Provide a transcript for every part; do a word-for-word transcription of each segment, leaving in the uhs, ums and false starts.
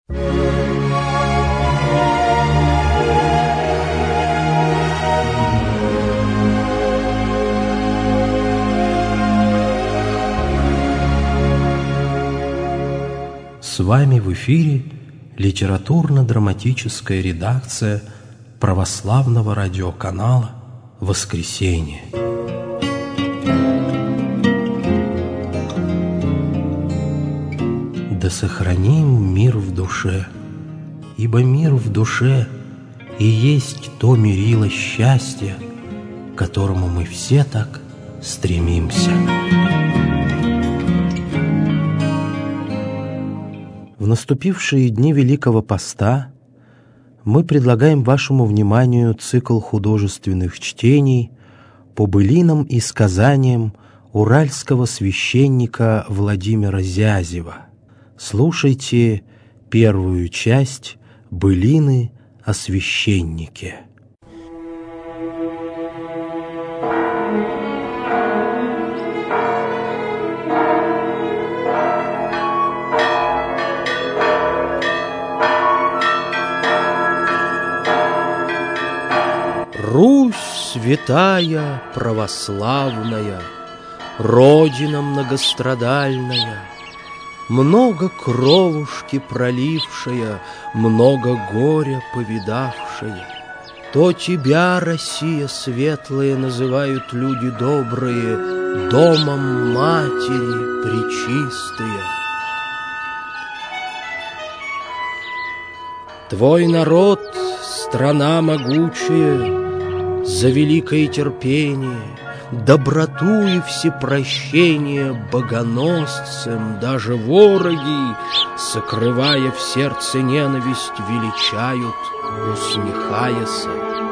С вами в эфире литературно-драматическая редакция православного радиоканала «Воскресенье». Да сохраним мир в душе, ибо мир в душе и есть то мерило счастья, к которому мы все так стремимся. В наступившие дни Великого Поста мы предлагаем вашему вниманию цикл художественных чтений по былинам и сказаниям уральского священника Владимира Зязева. Слушайте первую часть «Былины о священнике». Русь святая, православная, Родина многострадальная, много кровушки пролившая, много горя повидавшая. То тебя, Россия светлая, называют люди добрые домом Матери Пречистая. Твой народ, страна могучая, за великое терпение, доброту и всепрощение богоносцам даже вороги, сокрывая в сердце ненависть, величают, усмехаяся.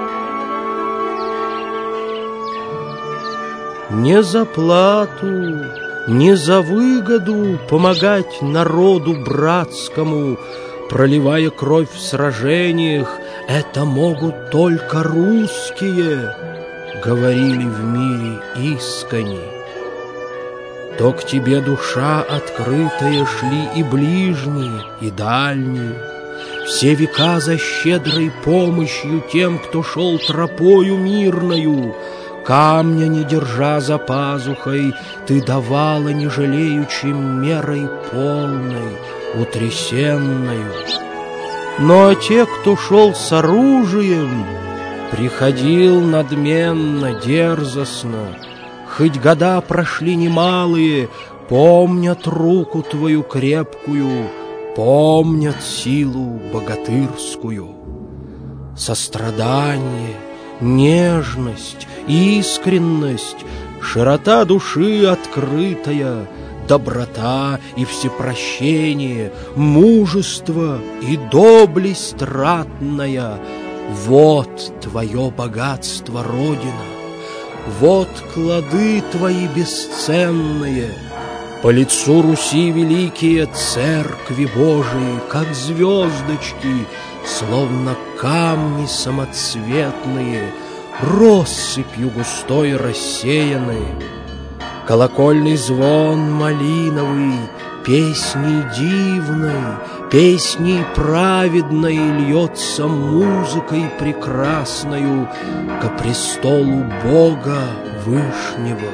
Не за плату, не за выгоду помогать народу братскому, проливая кровь в сражениях, это могут только русские, говорили в мире искренне. То к тебе душа открытая шли и ближние, и дальние, все века за щедрой помощью тем, кто шел тропою мирною. Камня не держа за пазухой, ты давала не жалеючим мерой полной, утрясенною. Но те, кто шел с оружием, приходил надменно, дерзостно. Хоть года прошли немалые, помнят руку твою крепкую, помнят силу богатырскую. Сострадание, нежность, искренность, широта души открытая, доброта и всепрощение, мужество и доблесть ратная — вот твое богатство, Родина, вот клады твои бесценные. По лицу Руси великие церкви Божии, как звездочки, словно камни самоцветные, россыпью густой рассеянные. Колокольный звон малиновый, песней дивной, песней праведной льется музыкой прекрасною ко престолу Бога Вышнего.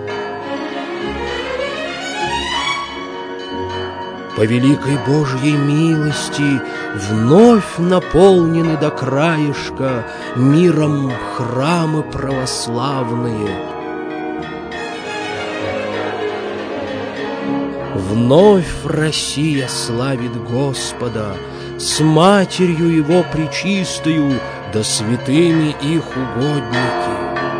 По великой Божьей милости вновь наполнены до краешка миром храмы православные. Вновь Россия славит Господа с Матерью Его Пречистою, да святыми их угодники.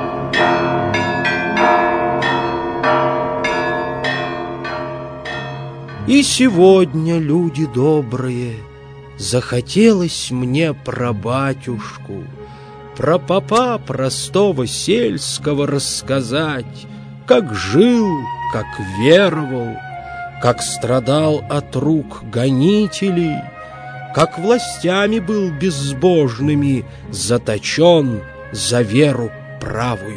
И сегодня, люди добрые, захотелось мне про батюшку, про попа простого сельского рассказать, как жил, как веровал, как страдал от рук гонителей, как властями был безбожными заточен за веру правую.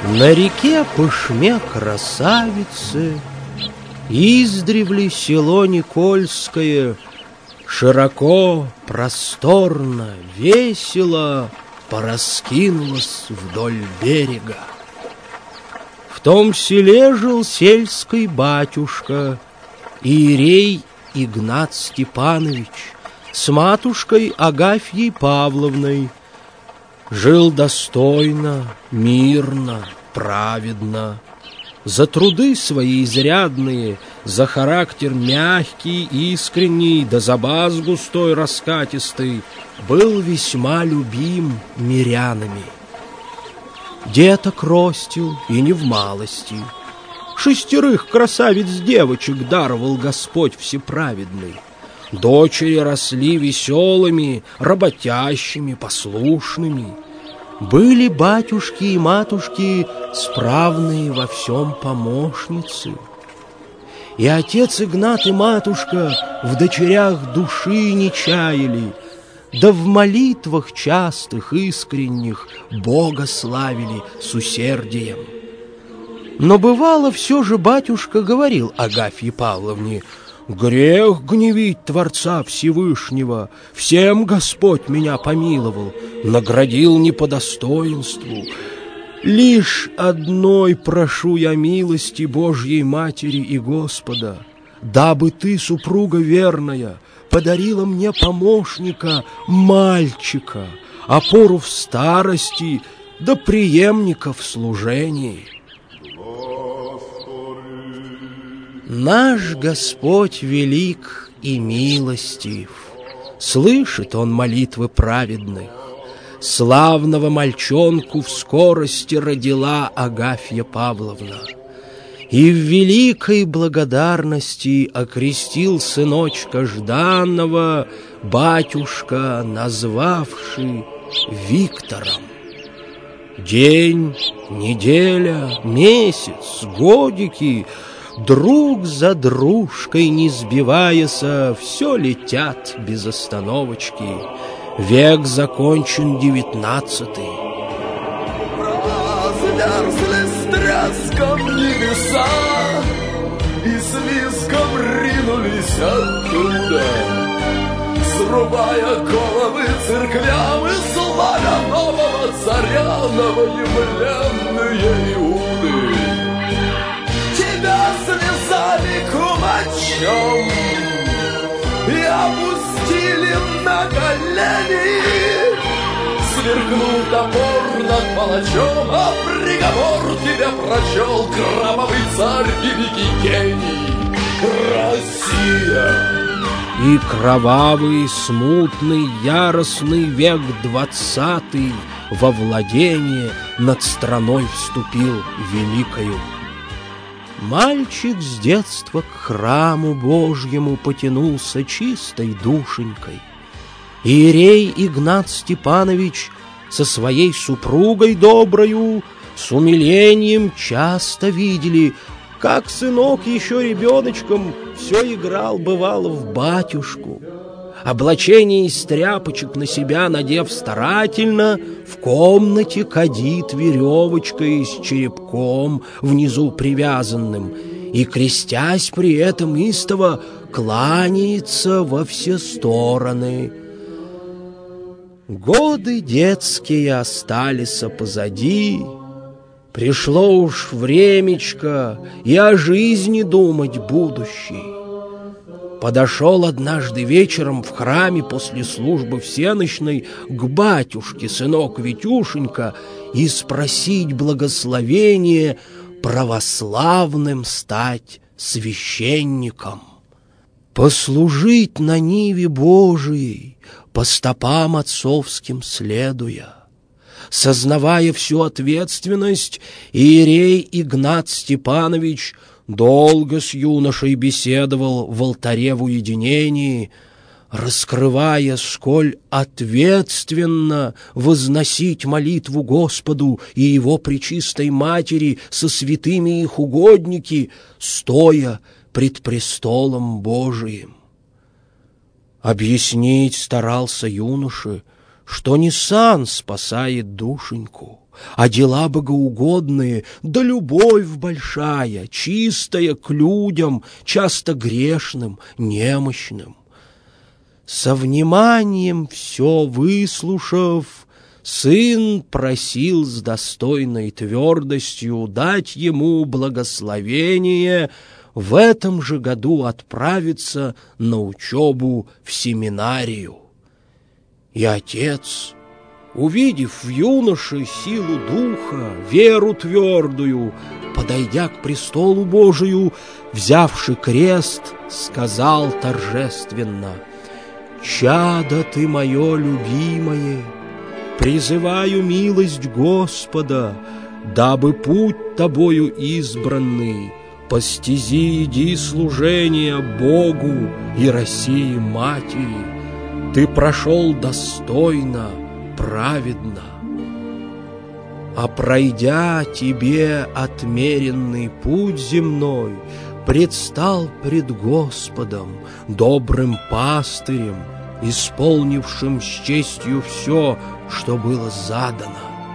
На реке Пышме красавицы, издревле село Никольское широко, просторно, весело пораскинулось вдоль берега. В том селе жил сельский батюшка, иерей Игнат Степанович, с матушкой Агафьей Павловной. Жил достойно, мирно, праведно. За труды свои изрядные, за характер мягкий, искренний, да за бас густой, раскатистый, был весьма любим мирянами. Деток ростил, и не в малости. Шестерых красавиц-девочек даровал Господь Всеправедный. Дочери росли веселыми, работящими, послушными. Были батюшки и матушки справные во всем помощницы. И отец Игнат и матушка в дочерях души не чаяли, да в молитвах частых, искренних Бога славили с усердием. Но бывало, все же батюшка говорил Агафье Павловне: «Грех гневить Творца Всевышнего, всем Господь меня помиловал, наградил не по достоинству. Лишь одной прошу я милости Божьей Матери и Господа, дабы ты, супруга верная, подарила мне помощника, мальчика, опору в старости, да преемника в служении». Наш Господь велик и милостив, слышит Он молитвы праведных. Славного мальчонку в скорости родила Агафья Павловна, и в великой благодарности окрестил сыночка Жданного батюшка, назвавший Виктором. День, неделя, месяц, годики — друг за дружкой, не сбиваясь, все летят без остановочки. Век закончен девятнадцатый. Разверзли с треском небеса, и с визгом ринулись оттуда, срубая головы церквям и славя нового царя, новоявленные Иуды. Тебя слезами кумачом и опустили на колени. Сверкнул топор над палачом, а приговор тебе прочел кровавый царь, великий гений Россия. И кровавый, смутный, яростный век двадцатый во владение над страной вступил великою. Мальчик с детства к храму Божьему потянулся чистой душенькой. Иерей Игнат Степанович со своей супругой доброю с умилением часто видели, как сынок еще ребеночком все играл, бывало, в батюшку. Облачение из тряпочек на себя надев старательно, в комнате кадит веревочкой с черепком внизу привязанным, и, крестясь при этом истово, кланяется во все стороны. Годы детские остались позади, пришло уж времечко и о жизни думать будущей. Подошел однажды вечером в храме после службы всенощной к батюшке сынок Витюшенька и спросить благословение православным стать священником, послужить на ниве Божией, по стопам отцовским следуя. Сознавая всю ответственность, иерей Игнат Степанович долго с юношей беседовал в алтаре в уединении, раскрывая, сколь ответственно возносить молитву Господу и Его Пречистой Матери со святыми их угодники, стоя пред престолом Божиим. Объяснить старался юноше, что не сан спасает душеньку, а дела богоугодные, да любовь большая, чистая к людям, часто грешным, немощным. Со вниманием все выслушав, сын просил с достойной твердостью дать ему благословение в этом же году отправиться на учебу в семинарию. И отец, увидев в юноше силу духа, веру твердую, подойдя к престолу Божию, взявши крест, сказал торжественно: «Чадо ты мое любимое, призываю милость Господа, дабы путь тобою избранный по стези иди служения Богу и России Матери. Ты прошел достойно, праведно. А пройдя тебе отмеренный путь земной, предстал пред Господом, добрым пастырем, исполнившим с честью все, что было задано.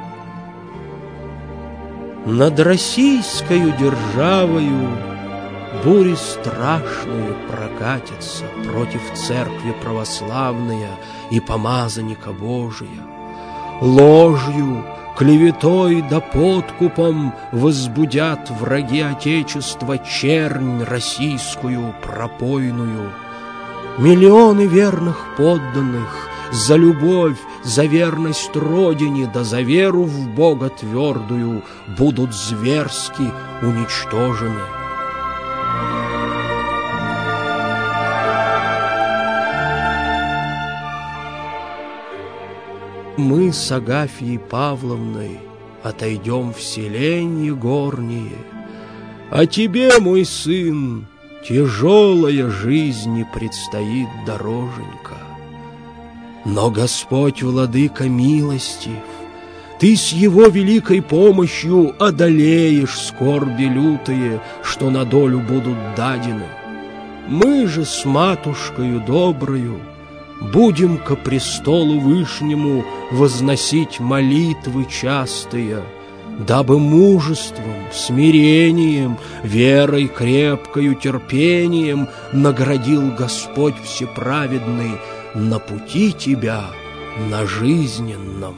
Над российскою державою бури страшные прокатятся против церкви православная и помазанника Божия. Ложью, клеветой да подкупом возбудят враги Отечества чернь российскую пропойную. Миллионы верных подданных за любовь, за верность Родине да за веру в Бога твердую будут зверски уничтожены. Мы с Агафьей Павловной отойдем в селенье горние, а тебе, мой сын, тяжелая жизнь предстоит дороженька. Но Господь, Владыка милостив, Ты с Его великой помощью одолеешь скорби лютые, что на долю будут дадены. Мы же с матушкою доброю будем ко престолу Вышнему возносить молитвы частые, дабы мужеством, смирением, верой крепкою, терпением наградил Господь Всеправедный на пути тебя, на жизненном.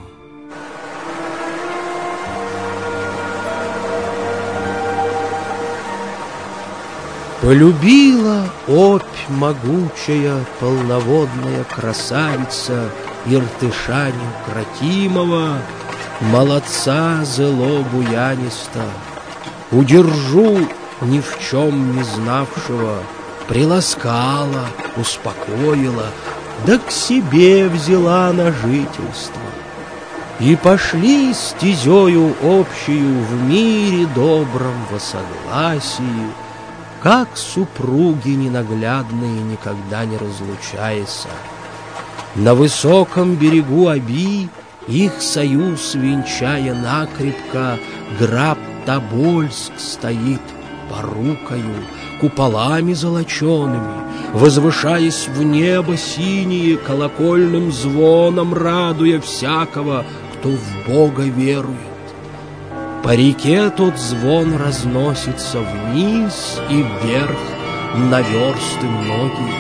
Полюбила опь могучая, полноводная красавица Иртыша неукротимого, молодца зело буяниста. Удержу ни в чем не знавшего, приласкала, успокоила, да к себе взяла на жительство. И пошли стезею общую в мире добром во согласии, как супруги ненаглядные, никогда не разлучаясь. На высоком берегу Оби, их союз венчая накрепко, граб Тобольск стоит порукою, куполами золочеными, возвышаясь в небо синие, колокольным звоном радуя всякого, кто в Бога верует. По реке тот звон разносится вниз и вверх на версты многие.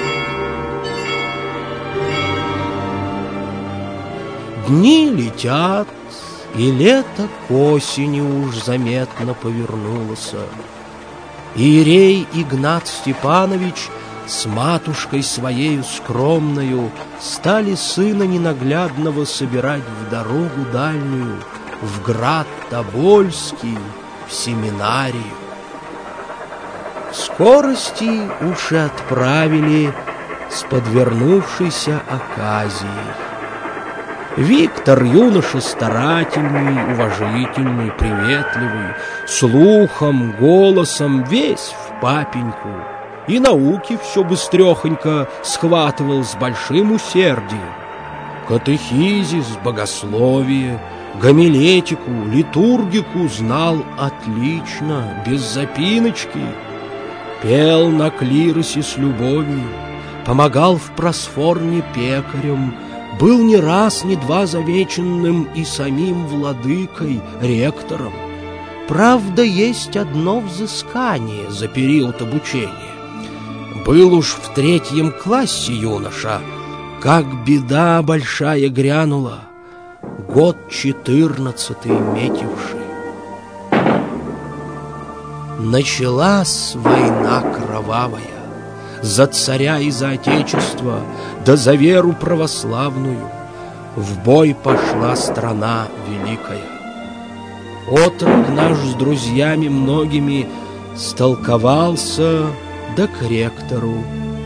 Дни летят, и лето к осени уж заметно повернулось. Иерей Игнат Степанович с матушкой своею скромною стали сына ненаглядного собирать в дорогу дальнюю, в град Тобольский, в семинарию. В скорости уж и отправили с подвернувшейся оказией. Виктор, юноша старательный, уважительный, приветливый, слухом, голосом весь в папеньку, и науки все быстрехонько схватывал с большим усердием. Катехизис, богословие, гомилетику, литургику знал отлично, без запиночки. Пел на клиросе с любовью, помогал в просфорне пекарям, был не раз, не два замеченным и самим владыкой, ректором. Правда, есть одно взыскание за период обучения. Был уж в третьем классе юноша, как беда большая грянула, год четырнадцатый метивший. Началась война кровавая за царя и за отечество, да за веру православную. В бой пошла страна великая. Отрок наш с друзьями многими столковался, да к ректору.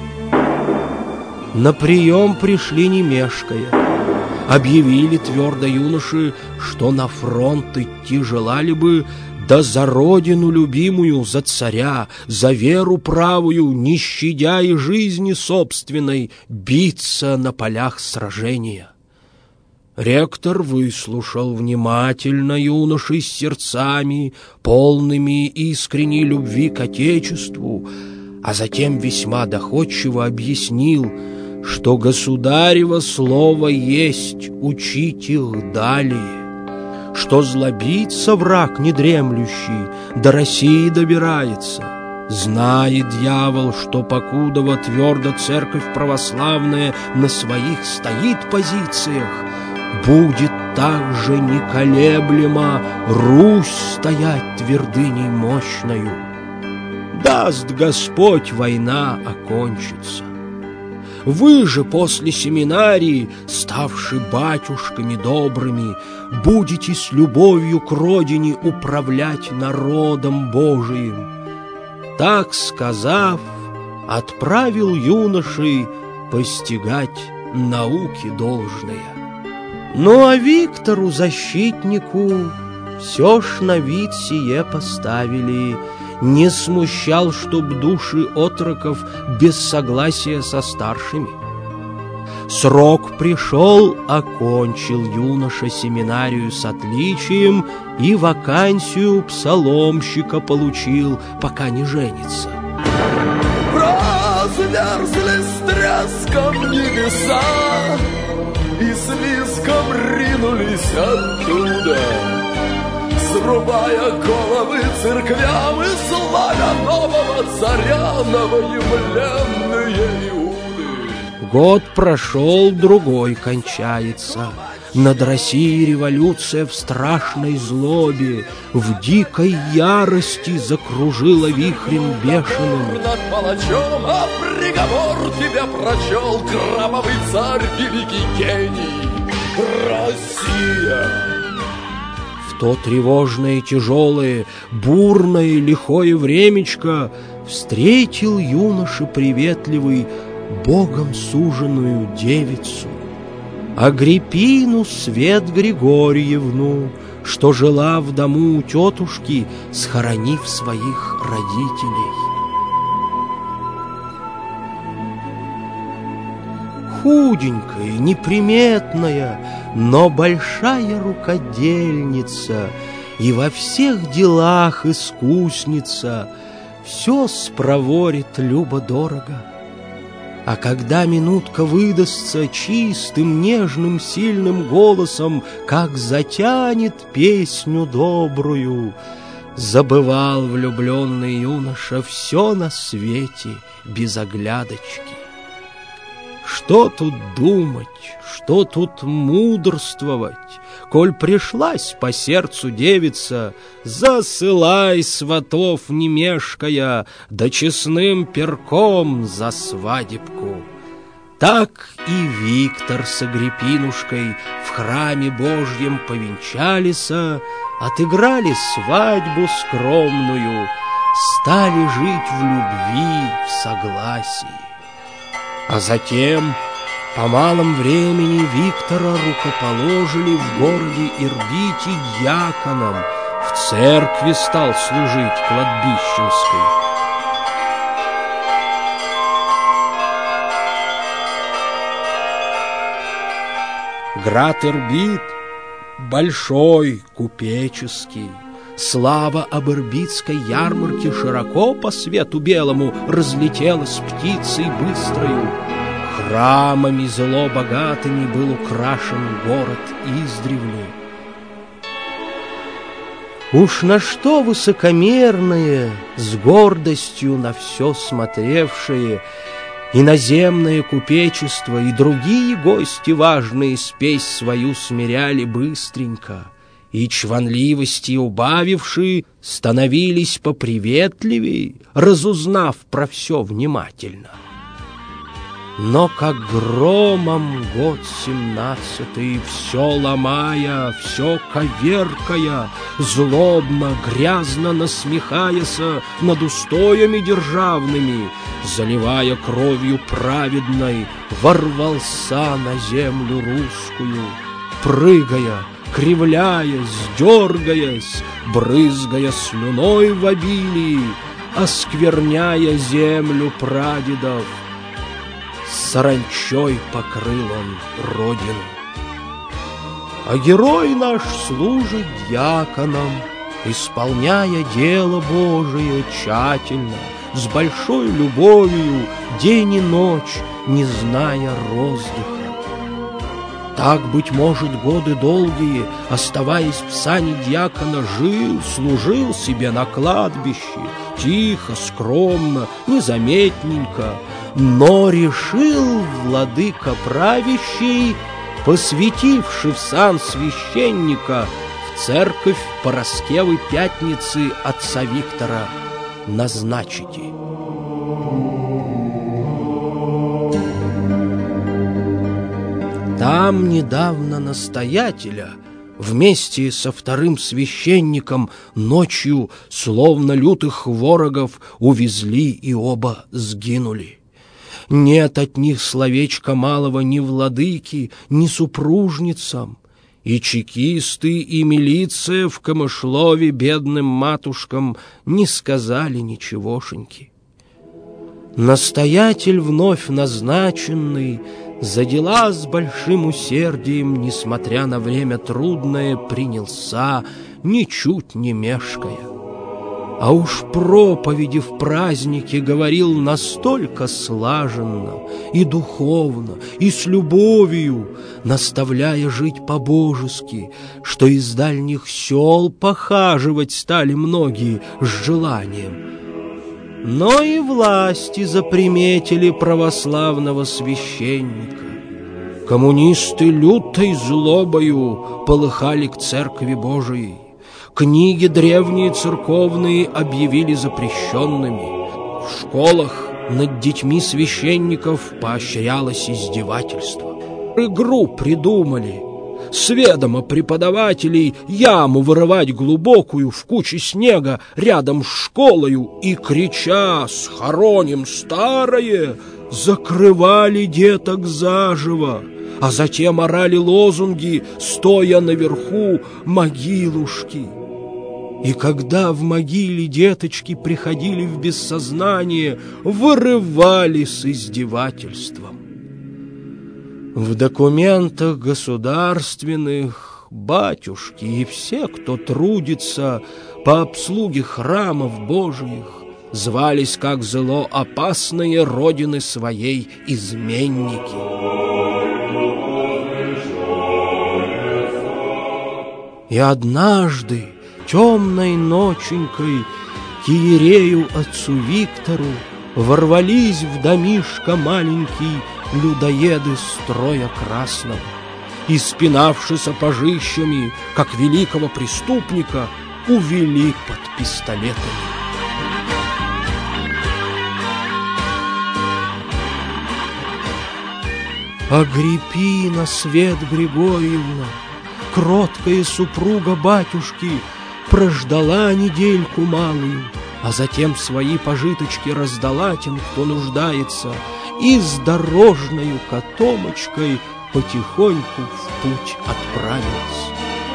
На прием пришли не мешкая. Объявили твердо юноши, что на фронт идти желали бы, да за родину любимую, за царя, за веру правую, не щадя и жизни собственной, биться на полях сражения. Ректор выслушал внимательно юношей с сердцами, полными искренней любви к отечеству, а затем весьма доходчиво объяснил, что государево слово есть учить их далее, что злобится враг недремлющий, до России добирается. Знает дьявол, что покудова твердо церковь православная на своих стоит позициях, будет также неколеблемо Русь стоять твердыней мощною. Даст Господь, война окончится. Вы же после семинарии, ставши батюшками добрыми, будете с любовью к родине управлять народом Божиим. Так сказав, отправил юношей постигать науки должные. Ну а Виктору, защитнику, все ж на вид сие поставили, не смущал, чтоб души отроков без согласия со старшими. Срок пришел, окончил юноша семинарию с отличием и вакансию псаломщика получил, пока не женится. Разверзли с треском небеса и с визгом ринулись оттуда, срубая головы церквям и славя нового царя, новоявленные Иуды. Год прошел, другой кончается. Над Россией революция в страшной злобе, в дикой ярости закружила вихрем бешеным. Над палачом, а приговор тебе прочел кровавый царь, великий гений, Россия. В то тревожное и тяжелое, бурное, лихое времечко встретил юноша приветливый Богом суженую девицу, Агриппину Свет Григорьевну, что жила в дому у тетушки, схоронив своих родителей. Худенькая, неприметная, но большая рукодельница и во всех делах искусница, все спроворит любо-дорого. А когда минутка выдастся, чистым, нежным, сильным голосом, как затянет песню добрую, забывал влюбленный юноша все на свете без оглядочки. Что тут думать, что тут мудрствовать, коль пришлась по сердцу девица, засылай сватов не мешкая, да честным перком за свадебку. Так и Виктор с Агриппинушкой в храме Божьем повенчалися, отыграли свадьбу скромную, стали жить в любви, в согласии. А затем, по малом времени, Виктора рукоположили в городе Ирбите дьяконом, в церкви стал служить кладбищенской. Град Ирбит большой, купеческий. Слава об ирбитской ярмарке широко по свету белому разлетелась птицей быстрою. Храмами зло богатыми был украшен город издревле. Уж на что высокомерные, с гордостью на все смотревшие, иноземное купечество и другие гости важные спесь свою смиряли быстренько, и чванливости убавившие становились поприветливей, разузнав про все внимательно. Но как громом год семнадцатый, все ломая, все коверкая, злобно, грязно насмехаяся над устоями державными, заливая кровью праведной, ворвался на землю русскую, прыгая, кривляясь, дергаясь, брызгая слюной в обилии, оскверняя землю прадедов. Саранчой покрыл он родину. А герой наш служит дьяконом, исполняя дело Божие тщательно, с большой любовью, день и ночь, не зная роздыха. Так, быть может, годы долгие, оставаясь в сане дьякона, жил, служил себе на кладбище, тихо, скромно, незаметненько, но решил владыка правящий, посвятивший в сан священника, в церковь Параскевы Пятницы отца Виктора назначите. Там недавно настоятеля вместе со вторым священником ночью, словно лютых ворогов, увезли и оба сгинули. Нет от них словечка малого ни владыки, ни супружницам, и чекисты, и милиция в Камышлове бедным матушкам не сказали ничегошеньки. Настоятель, вновь назначенный, за дела с большим усердием, несмотря на время трудное, принялся, ничуть не мешкая. А уж проповеди в празднике говорил настолько слаженно и духовно, и с любовью, наставляя жить по-божески, что из дальних сел похаживать стали многие с желанием. Но и власти заприметили православного священника. Коммунисты лютой злобою полыхали к церкви Божией. Книги древние церковные объявили запрещенными. В школах над детьми священников поощрялось издевательство. Игру придумали. С ведома преподавателей яму вырывать глубокую в куче снега рядом с школою и, крича «Схороним старое!», закрывали деток заживо, а затем орали лозунги, стоя наверху могилушки. И когда в могиле деточки приходили в бессознание, вырывали с издевательством. В документах государственных батюшки и все, кто трудится по обслуге храмов Божиих, звались как зло опасные родины своей изменники. И однажды темной ноченькой к иерею отцу Виктору ворвались в домишко маленький людоеды строя красного и, спинавши сапожищами, как великого преступника, увели под пистолетами. Агриппина Свет Григорьевна, кроткая супруга батюшки, прождала недельку малую, а затем свои пожиточки раздала тем, кто нуждается, и с дорожною котомочкой потихоньку в путь отправилась.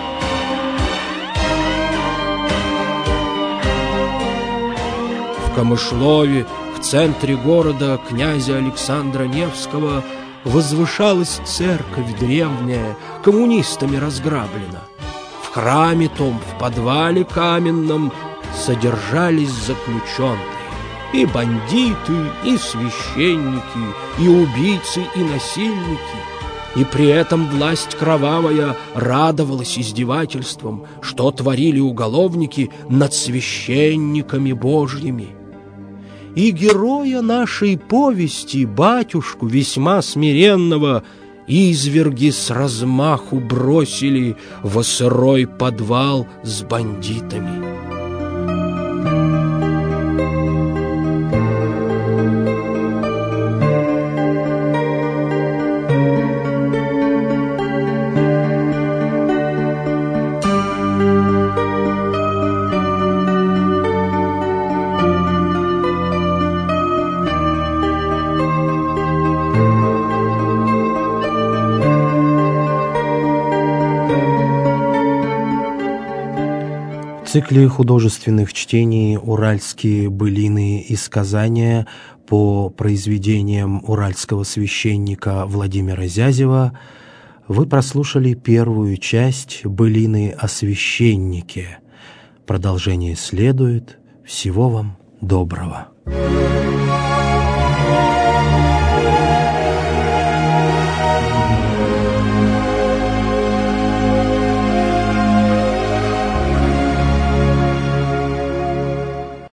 В Камышлове, в центре города князя Александра Невского, возвышалась церковь древняя, коммунистами разграблена. В храме том, в подвале каменном, содержались заключенные. и бандиты, и священники, и убийцы, и насильники. И при этом власть кровавая радовалась издевательствам, что творили уголовники над священниками Божьими. И героя нашей повести, батюшку весьма смиренного, изверги с размаху бросили во сырой подвал с бандитами. В цикле художественных чтений «Уральские былины и сказания» по произведениям уральского священника Владимира Зязева вы прослушали первую часть «Былины о священнике». Продолжение следует. Всего вам доброго.